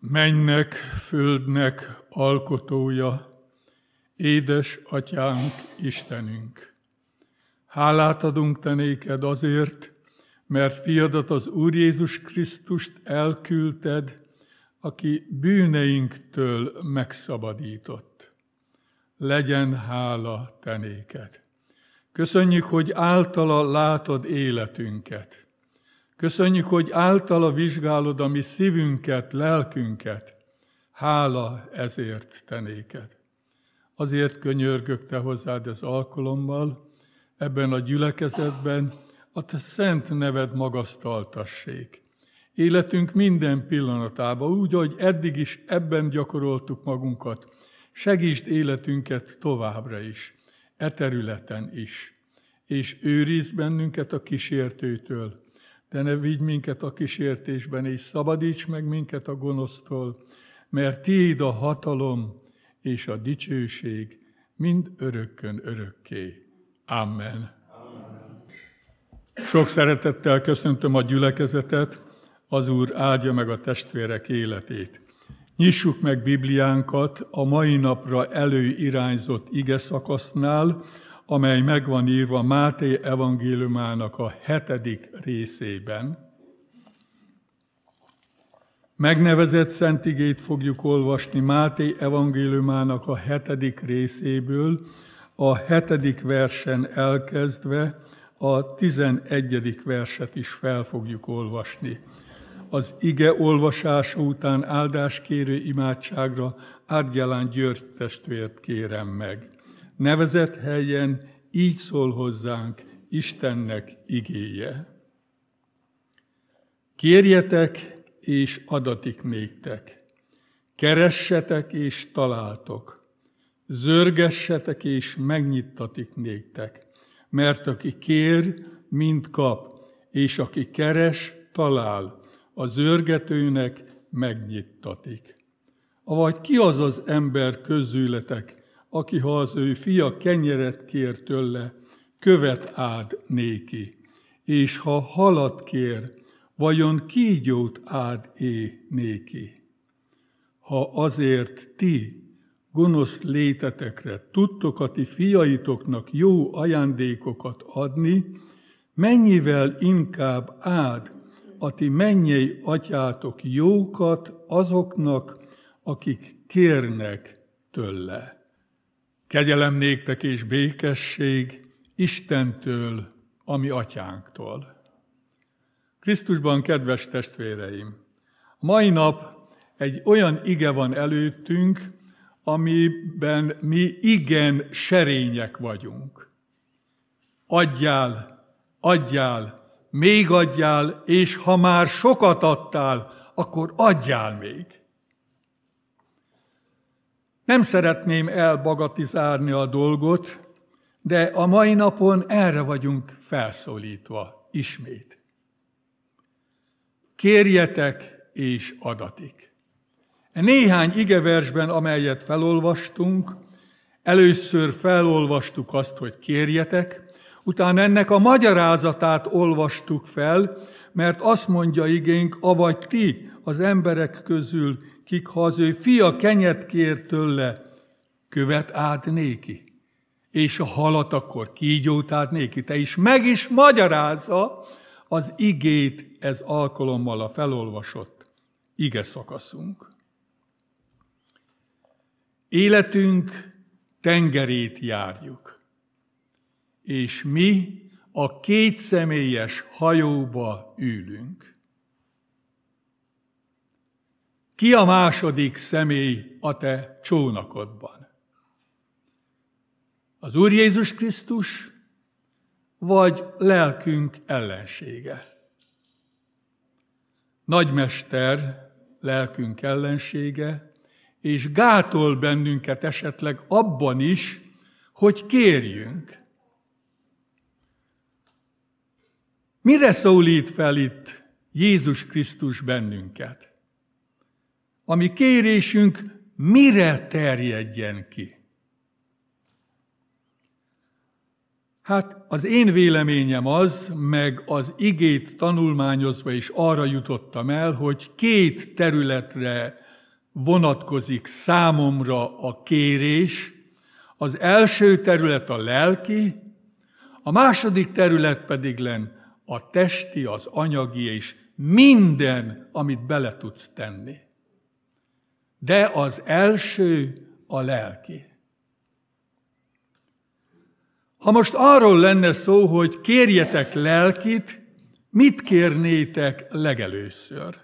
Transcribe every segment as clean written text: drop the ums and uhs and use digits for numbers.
Mennynek, földnek alkotója, édes atyánk, Istenünk! Hálát adunk te néked azért, mert fiadat, az Úr Jézus Krisztust elküldted, aki bűneinktől megszabadított. Legyen hála te néked! Köszönjük, hogy általa látod életünket. Köszönjük, hogy általa vizsgálod a mi szívünket, lelkünket. Hála ezért te néked. Azért könyörgök te hozzád ez alkalommal, ebben a gyülekezetben a te szent neved magasztaltassék. Életünk minden pillanatában, úgy, ahogy eddig is ebben gyakoroltuk magunkat, segítsd életünket továbbra is, e területen is, és őrizd bennünket a kísértőtől, de ne vigy minket a kísértésben, és szabadíts meg minket a gonosztól, mert tiéd a hatalom és a dicsőség mind örökkön örökké. Amen. Sok szeretettel köszöntöm a gyülekezetet, az Úr áldja meg a testvérek életét. Nyissuk meg Bibliánkat a mai napra előirányzott ige szakasznál, amely meg van írva Máté evangéliumának a 7. részében. Megnevezett szent igét fogjuk olvasni Máté evangéliumának a 7. részéből, a 7. versen elkezdve a 11. verset is fel fogjuk olvasni. Az ige olvasása után áldáskérő imádságra Árgyalán György testvért kérem meg. Nevezett helyen így szól hozzánk Istennek igéje. Kérjetek, és adatik néktek. Keressetek, és találtok. Zörgessetek, és megnyittatik néktek. Mert aki kér, mind kap, és aki keres, talál. A zörgetőnek megnyittatik. Avagy ki az az ember közületek, aki, ha az ő fia kenyeret kér tőle, követ áld néki, és ha halat kér, vajon kígyót áld néki? Ha azért ti, gonosz létetekre tudtok a ti fiaitoknak jó ajándékokat adni, mennyivel inkább áld a ti mennyei atyátok jókat azoknak, akik kérnek tőle. Kegyelem néktek és békesség Istentől, a mi atyánktól. Krisztusban, kedves testvéreim, a mai nap egy olyan ige van előttünk, amiben mi igen serények vagyunk. Adjál, adjál, még adjál, és ha már sokat adtál, akkor adjál még. Nem szeretném elbagatizálni a dolgot, de a mai napon erre vagyunk felszólítva ismét. Kérjetek, és adatik. Néhány igeversben, amelyet felolvastunk, először felolvastuk azt, hogy kérjetek, utána ennek a magyarázatát olvastuk fel, mert azt mondja igénk, avagy ti az emberek közül, kik, ha az ő fia kenyet kér tőle, követ áld néki, és a halat akkor kígyót áld néki. Te is meg is magyarázza az igét ez alkalommal a felolvasott ige szakaszunk. Életünk tengerét járjuk, és mi a kétszemélyes hajóba ülünk. Ki a második személy a te csónakodban? Az Úr Jézus Krisztus, vagy lelkünk ellensége? Nagymester lelkünk ellensége, és gátol bennünket esetleg abban is, hogy kérjünk. Mire szólít fel itt Jézus Krisztus bennünket? A mi kérésünk mire terjedjen ki? Hát az én véleményem az, meg az igét tanulmányozva is arra jutottam el, hogy két területre vonatkozik számomra a kérés. Az első terület a lelki, a második terület pedig a testi, az anyagi és minden, amit bele tudsz tenni. De az első a lelki. Ha most arról lenne szó, hogy kérjetek lelkit, mit kérnétek legelőször?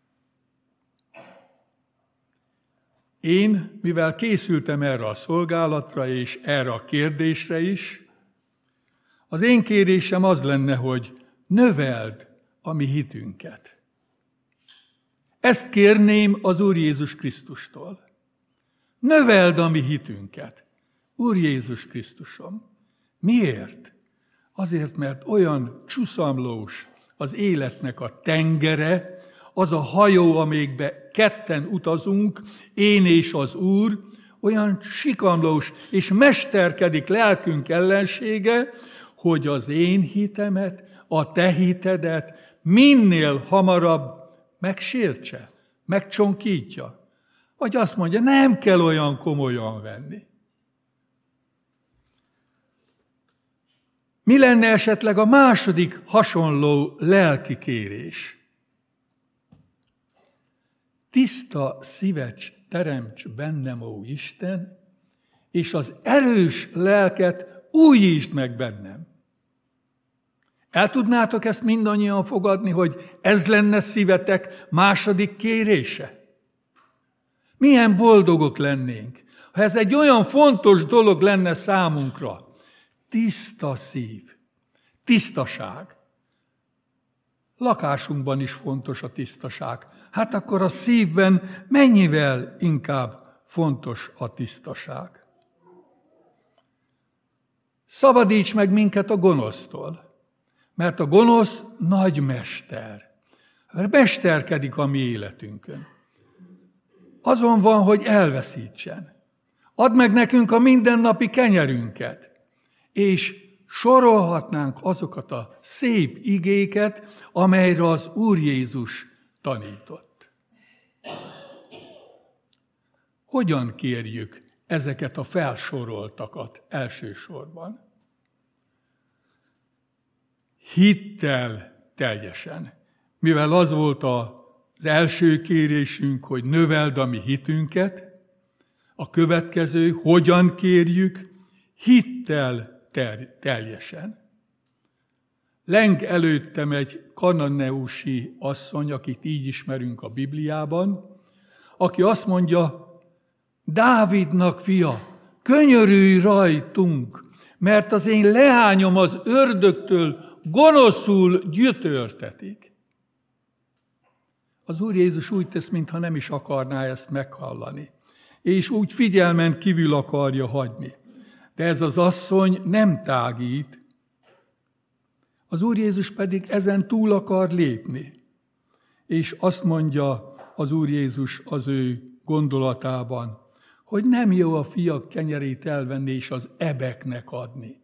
Én, mivel készültem erre a szolgálatra és erre a kérdésre is, az én kérésem az lenne, hogy növeld a mi hitünket. Ezt kérném az Úr Jézus Krisztustól. Növeld a mi hitünket. Úr Jézus Krisztusom. Miért? Azért, mert olyan csúszamlós az életnek a tengere, az a hajó, amelyikbe ketten utazunk, én és az Úr, olyan sikamlós és mesterkedik lelkünk ellensége, hogy az én hitemet, a te hitedet minél hamarabb megsértse, megcsonkítja. Vagy azt mondja, nem kell olyan komolyan venni. Mi lenne esetleg a második hasonló lelki kérés? Tiszta szívet teremts bennem, ó Isten, és az erős lelket újítsd meg bennem. El tudnátok ezt mindannyian fogadni, hogy ez lenne szívetek második kérése? Milyen boldogok lennénk, ha ez egy olyan fontos dolog lenne számunkra. Tiszta szív, tisztaság. Lakásunkban is fontos a tisztaság. Hát akkor a szívben mennyivel inkább fontos a tisztaság. Szabadíts meg minket a gonosztól, mert a gonosz nagy mester. Mesterkedik a mi életünkön. Azon van, hogy elveszítsen. Add meg nekünk a mindennapi kenyerünket, és sorolhatnánk azokat a szép igéket, amelyre az Úr Jézus tanított. Hogyan kérjük ezeket a felsoroltakat elsősorban? Hittel teljesen. Mivel az volt az első kérésünk, hogy növeld a mi hitünket, a következő, hogyan kérjük? Hittel teljesen. Leng előttem egy kananeusi asszony, akit így ismerünk a Bibliában, aki azt mondja, Dávidnak fia, könyörülj rajtunk, mert az én leányom az ördögtől gonoszul gyötörtetik. Az Úr Jézus úgy tesz, mintha nem is akarná ezt meghallani, és úgy figyelmen kívül akarja hagyni. De ez az asszony nem tágít, az Úr Jézus pedig ezen túl akar lépni. És azt mondja az Úr Jézus az ő gondolatában, hogy nem jó a fiak kenyerét elvenni és az ebeknek adni.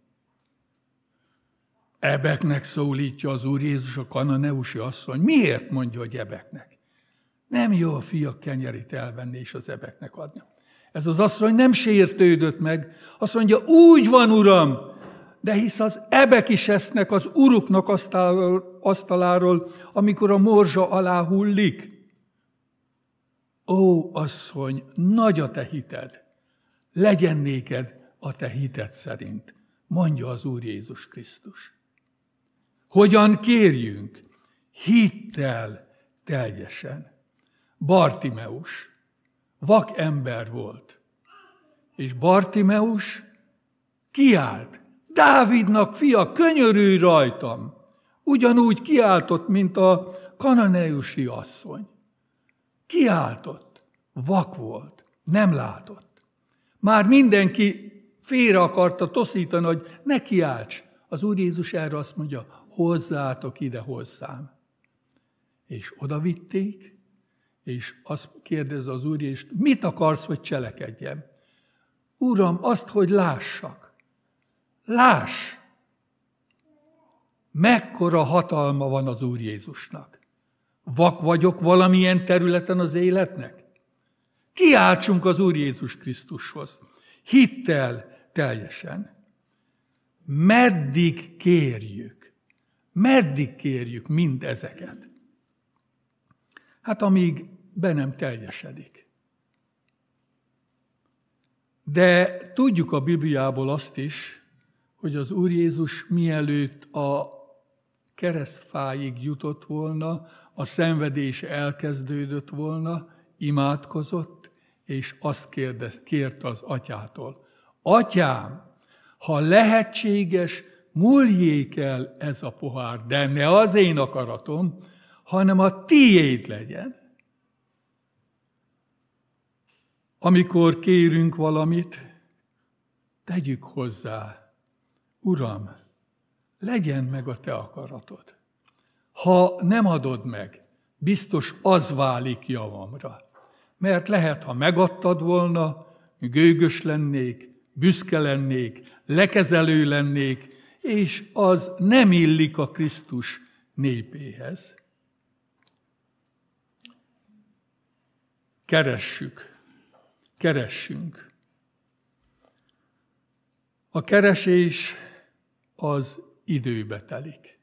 Ebeknek szólítja az Úr Jézus a kananeusi asszony. Miért mondja, hogy ebeknek? Nem jó a fiak kenyerét elvenni és az ebeknek adni. Ez az asszony nem sértődött meg. Azt mondja, úgy van, Uram, de hisz az ebek is esznek az uruknak asztaláról, amikor a morzsa alá hullik. Ó, asszony, nagy a te hited, legyen néked a te hited szerint, mondja az Úr Jézus Krisztus. Hogyan kérjünk? Hittel teljesen. Bartimeus vak ember volt, és Bartimeus kiált, Dávidnak fia, könyörülj rajtam! Ugyanúgy kiáltott, mint a kananeusi asszony. Kiáltott, vak volt, nem látott. Már mindenki félre akarta toszítani, hogy ne kiálts. Az Úr Jézus erre azt mondja, hozzátok ide hozzám. És oda vitték, és azt kérdezze az Úr Jézus, mit akarsz, hogy cselekedjem? Uram, azt, hogy lássak. Láss! Mekkora hatalma van az Úr Jézusnak. Vak vagyok valamilyen területen az életnek? Kiáltsunk az Úr Jézus Krisztushoz. Hittel teljesen. Meddig kérjük? Meddig kérjük mind ezeket? Hát amíg be nem teljesedik. De tudjuk a Bibliából azt is, hogy az Úr Jézus mielőtt a keresztfáig jutott volna, a szenvedés elkezdődött volna, imádkozott, és azt kérte az atyától. Atyám, ha lehetséges, múljék el ez a pohár, de ne az én akaratom, hanem a tiéd legyen. Amikor kérünk valamit, tegyük hozzá, Uram, legyen meg a te akaratod. Ha nem adod meg, biztos az válik javamra. Mert lehet, ha megadtad volna, gőgös lennék, büszke lennék, lekezelő lennék, és az nem illik a Krisztus népéhez. Keressünk. A keresés az időbe telik.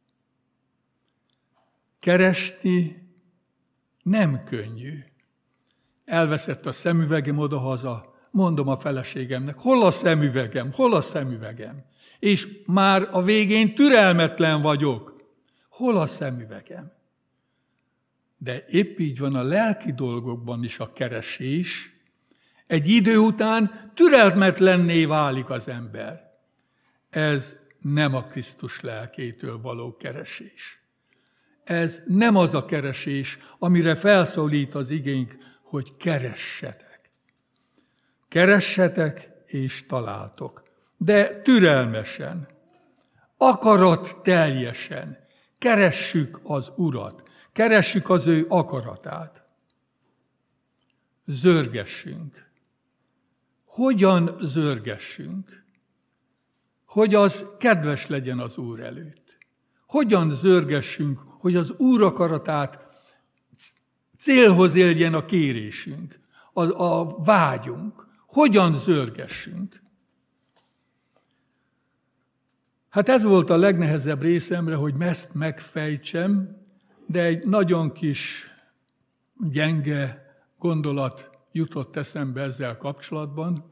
Keresni nem könnyű. Elveszett a szemüvegem odahaza, mondom a feleségemnek, hol a szemüvegem? És már a végén türelmetlen vagyok. Hol a szemüvegem? De épp így van a lelki dolgokban is a keresés. Egy idő után türelmetlenné válik az ember. Ez nem a Krisztus lelkétől való keresés. Ez nem az a keresés, amire felszólít az igénk, hogy keressetek. Keressetek és találtok, de türelmesen, akarat teljesen. Keressük az Urat, keressük az ő akaratát. Zörgessünk. Hogyan zörgessünk? Hogy az kedves legyen az Úr előtt. Hogyan zörgessünk, hogy az Úr akaratát célhoz éljen a kérésünk, a vágyunk. Hogyan zörgessünk? Hát ez volt a legnehezebb részemre, hogy ezt megfejtsem, de egy nagyon kis gyenge gondolat jutott eszembe ezzel kapcsolatban.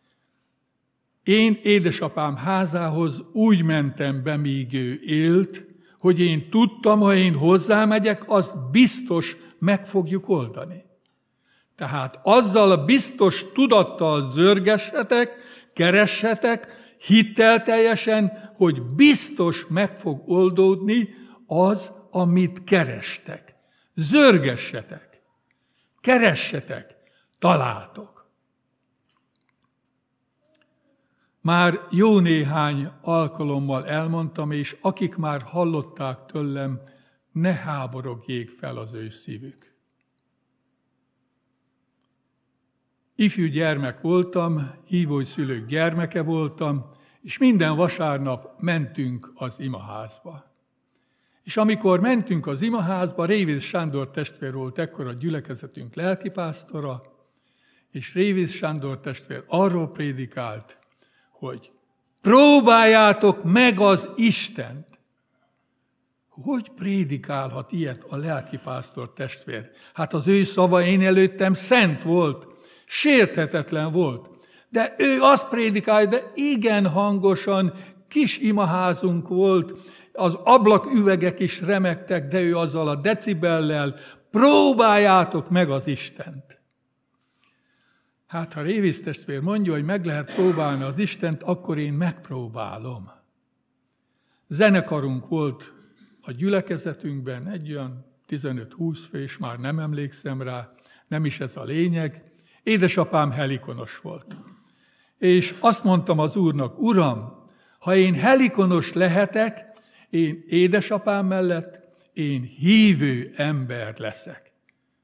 Én édesapám házához úgy mentem be, míg ő élt, hogy én tudtam, ha én hozzámegyek, azt biztos meg fogjuk oldani. Tehát azzal a biztos tudattal zörgessetek, keressetek, hittel teljesen, hogy biztos meg fog oldódni az, amit kerestek. Zörgessetek, keressetek, találtok. Már jó néhány alkalommal elmondtam, és akik már hallották tőlem, ne háborogjék fel az ő szívük. Ifjú gyermek voltam, hívószülők gyermeke voltam, és minden vasárnap mentünk az imaházba. És amikor mentünk az imaházba, Révész Sándor testvér volt ekkor a gyülekezetünk lelkipásztora, és Révész Sándor testvér arról prédikált, hogy próbáljátok meg az Istent. Hogy prédikálhat ilyet a lelkipásztor testvér? Hát az ő szava én előttem szent volt, sérthetetlen volt. De ő azt prédikálja, de igen hangosan, kis imaházunk volt, az ablaküvegek is remegtek, de ő azzal a decibellel, próbáljátok meg az Istent. Hát ha Révész testvér mondja, hogy meg lehet próbálni az Istent, akkor én megpróbálom. Zenekarunk volt a gyülekezetünkben, egy olyan 15-20 fős, már nem emlékszem rá, nem is ez a lényeg. Édesapám helikonos volt. És azt mondtam az Úrnak, Uram, ha én helikonos lehetek, én édesapám mellett, én hívő ember leszek.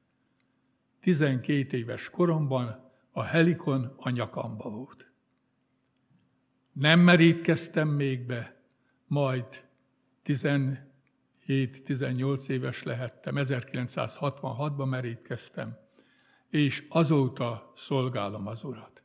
12 éves koromban a helikon a nyakamba volt. Nem merítkeztem még be, majd 17-18 éves lehettem, 1966-ban merítkeztem, és azóta szolgálom az Urat.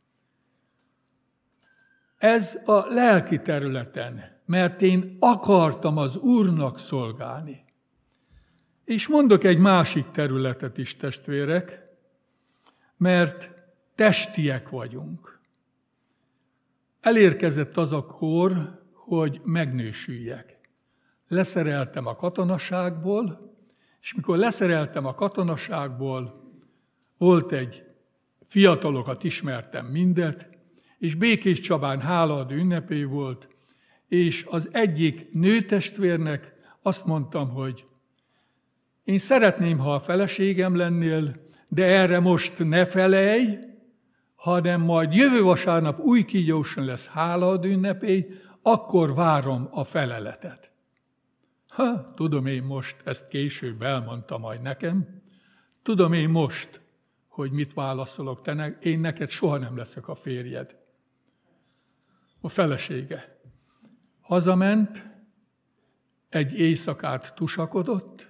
Ez a lelki területen, mert én akartam az Úrnak szolgálni. És mondok egy másik területet is, testvérek, mert testiek vagyunk. Elérkezett az a kor, hogy megnősüljek. Leszereltem a katonaságból, és mikor leszereltem a katonaságból, volt egy fiatalokat ismertem mindet, és Békés Csabán hálaadó ünnepé volt, és az egyik nőtestvérnek azt mondtam, hogy én szeretném, ha a feleségem lennél, de erre most ne felejj, hanem majd jövő vasárnap új kígyóson lesz hálaadó ünnepé, akkor várom a feleletet. Tudom én most, ezt később elmondta majd nekem, tudom én most, hogy mit válaszolok, én neked soha nem leszek a férjed. A felesége. Hazament, egy éjszakát tusakodott,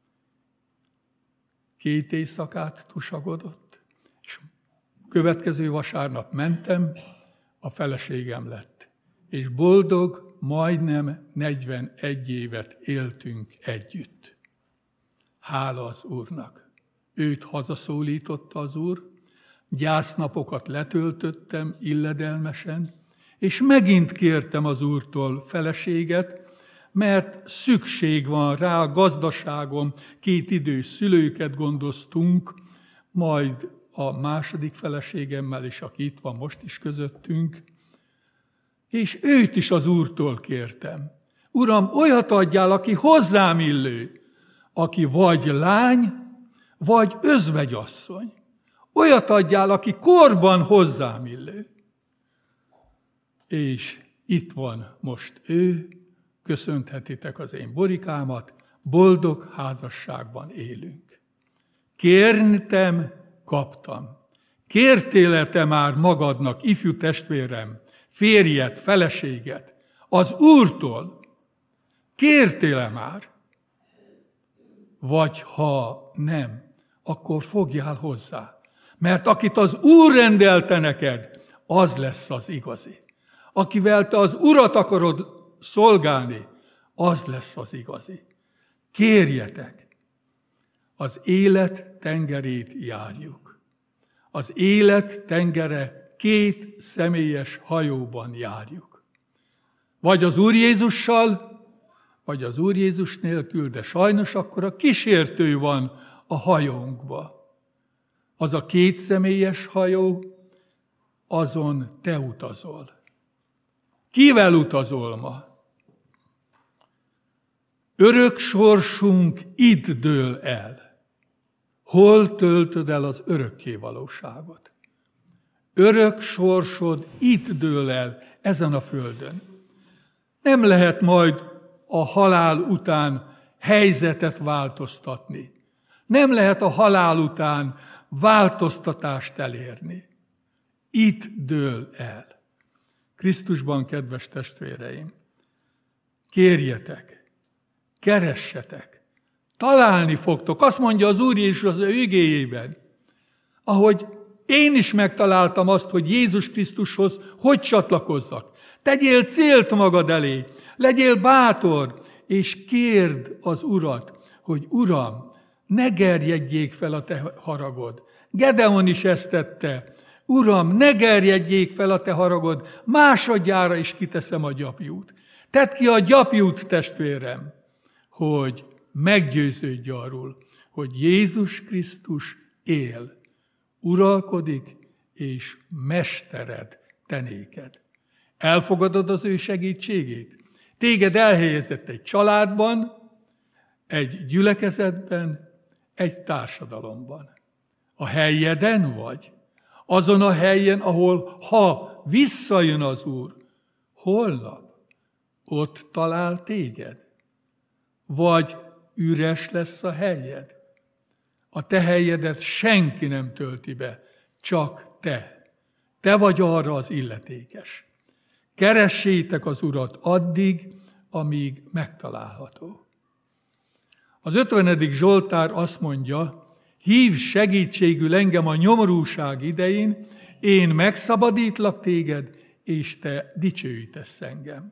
2 éjszakát tusakodott, és következő vasárnap mentem, a feleségem lett. És boldog, majdnem 41 évet éltünk együtt. Hála az Úrnak. Őt hazaszólította az Úr, gyásznapokat letöltöttem illedelmesen, és megint kértem az Úrtól feleséget, mert szükség van rá a gazdaságon, 2 idős szülőket gondoztunk, majd a második feleségemmel is, aki itt van most is közöttünk, és őt is az Úrtól kértem. Uram, olyat adjál, aki hozzám illő, aki vagy lány, vagy özvegyasszony. Olyat adjál, aki korban hozzám illő. És itt van most ő, köszönthetitek az én borikámat, boldog házasságban élünk. Kértem, kaptam. Kértél te már magadnak, ifjú testvérem, férjet, feleséget, az Úrtól? Kértél már? Vagy ha nem, akkor fogjál hozzá. Mert akit az Úr rendelte neked, az lesz az igazi. Akivel te az Urat akarod szolgálni, az lesz az igazi. Kérjetek! Az élet tengerét járjuk. Az élet tengere 2 személyes hajóban járjuk. Vagy az Úr Jézussal, vagy az Úr Jézus nélkül, de sajnos akkor a kísértő van a hajónkba. Az a 2 személyes hajó, azon te utazol. Kivel utazol ma? Örök sorsunk itt dől el. Hol töltöd el az örökké valóságot? Örök sorsod itt dől el, ezen a földön. Nem lehet majd a halál után helyzetet változtatni. Nem lehet a halál után változtatást elérni. Itt dől el. Krisztusban, kedves testvéreim, kérjetek, keressetek, találni fogtok. Azt mondja az Úr Jézus az ő igéjében, ahogy én is megtaláltam azt, hogy Jézus Krisztushoz hogy csatlakozzak. Tegyél célt magad elé, legyél bátor, és kérd az Urat, hogy Uram, ne gerjedjék fel a te haragod. Gedeon is ezt tette. Uram, ne gerjedjék fel a te haragod, másodjára is kiteszem a gyapjút. Tedd ki a gyapjút, testvérem, hogy meggyőződj arról, hogy Jézus Krisztus él, uralkodik, és mestered te néked. Elfogadod az ő segítségét? Téged elhelyezett egy családban, egy gyülekezetben, egy társadalomban. A helyeden vagy? Azon a helyen, ahol ha visszajön az Úr, holnap ott talál téged? Vagy üres lesz a helyed? A te helyedet senki nem tölti be, csak te. Te vagy arra az illetékes. Keressétek az Urat addig, amíg megtalálható. Az 50. Zsoltár azt mondja, Hívj segítségül engem a nyomorúság idején, én megszabadítlak téged, és te dicsőítesz engem.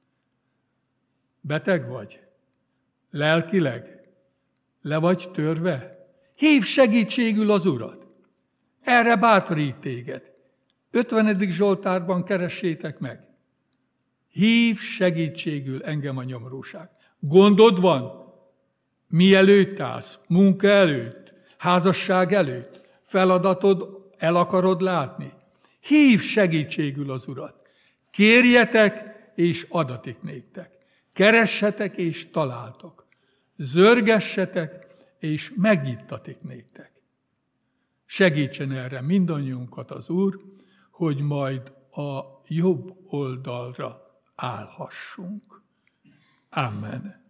Beteg vagy? Lelkileg? Le vagy törve? Hívj segítségül az Urat. Erre bátorít téged. 50. Zsoltárban keressétek meg. Hívj segítségül engem a nyomorúság. Gondod van? Mielőtt állsz? Munka előtt? Házasság előtt? Feladatod el akarod látni? Hívj segítségül az Urat. Kérjetek, és adatik néktek. Keressetek, és találtok. Zörgessetek, és megnyittatik néktek. Segítsen erre mindannyiunkat az Úr, hogy majd a jobb oldalra állhassunk. Amen.